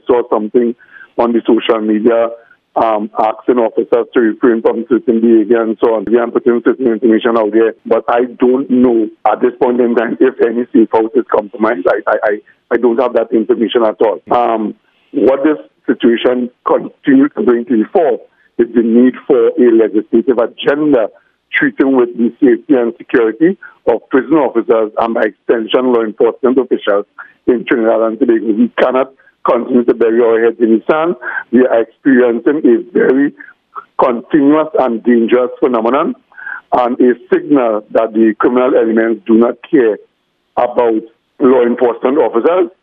saw something on the social media asking officers to refrain from certain behavior and so on. We are putting certain information out there, but I don't know at this point in time if any safe house is compromised. I don't have that information at all. What this situation continues to bring to the fore is the need for a legislative agenda treating with the safety and security of prison officers and by extension law enforcement officials in Trinidad and Tobago. We cannot continue to bury our heads in the sand. We are experiencing a very continuous and dangerous phenomenon and a signal that the criminal elements do not care about law enforcement officers